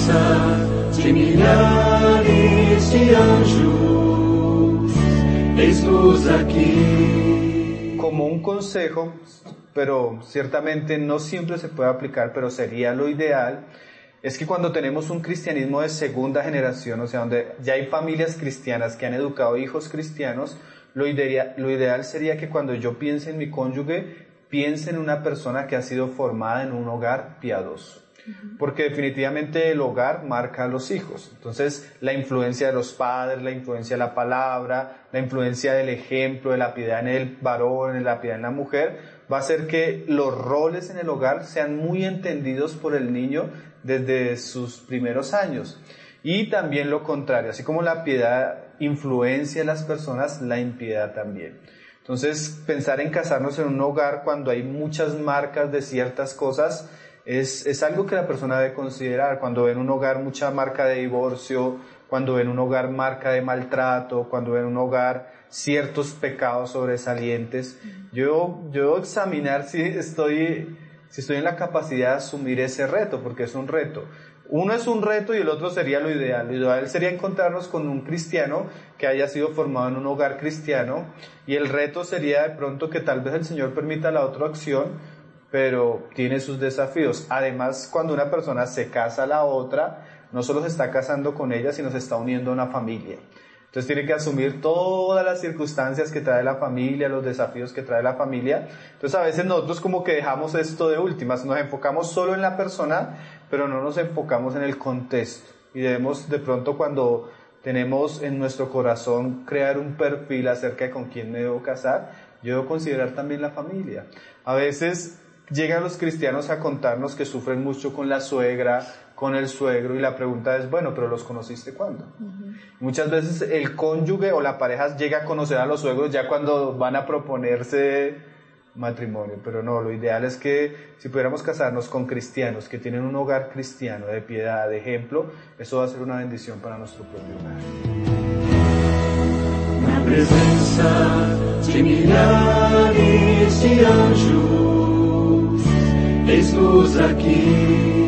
de milhares de anjos, eis-nos aquí. Como un consejo, pero ciertamente no siempre se puede aplicar, pero sería lo ideal, es que cuando tenemos un cristianismo de segunda generación, o sea, donde ya hay familias cristianas que han educado hijos cristianos, lo ideal sería que cuando yo piense en mi cónyuge, piense en una persona que ha sido formada en un hogar piadoso. Porque definitivamente el hogar marca a los hijos. Entonces, la influencia de los padres, la influencia de la palabra, la influencia del ejemplo, de la piedad en el varón, de la piedad en la mujer, va a hacer que los roles en el hogar sean muy entendidos por el niño desde sus primeros años. Y también lo contrario, así como la piedad influencia a las personas, la impiedad también. Entonces, pensar en casarnos en un hogar cuando hay muchas marcas de ciertas cosas es algo que la persona debe considerar. Cuando ve en un hogar mucha marca de divorcio, cuando ve en un hogar marca de maltrato, cuando ve en un hogar ciertos pecados sobresalientes, yo examinar si estoy en la capacidad de asumir ese reto, porque es un reto. Uno es un reto y el otro sería lo ideal. Lo ideal sería encontrarnos con un cristiano que haya sido formado en un hogar cristiano, y el reto sería de pronto que tal vez el Señor permita la otra opción, pero tiene sus desafíos. Además, cuando una persona se casa a la otra, no solo se está casando con ella, sino se está uniendo a una familia. Entonces tiene que asumir todas las circunstancias que trae la familia, los desafíos que trae la familia. Entonces a veces nosotros como que dejamos esto de últimas, nos enfocamos solo en la persona, pero no nos enfocamos en el contexto. Y debemos de pronto, cuando tenemos en nuestro corazón crear un perfil acerca de con quién me debo casar, yo debo considerar también la familia. A veces llegan los cristianos a contarnos que sufren mucho con la suegra, con el suegro, y la pregunta es, bueno, ¿pero los conociste cuándo? Muchas veces el cónyuge o la pareja llega a conocer a los suegros ya cuando van a proponerse matrimonio, pero no, lo ideal es que si pudiéramos casarnos con cristianos que tienen un hogar cristiano de piedad, de ejemplo, eso va a ser una bendición para nuestro propio hogar. Na presença de milhares de anjos, eis-nos aqui.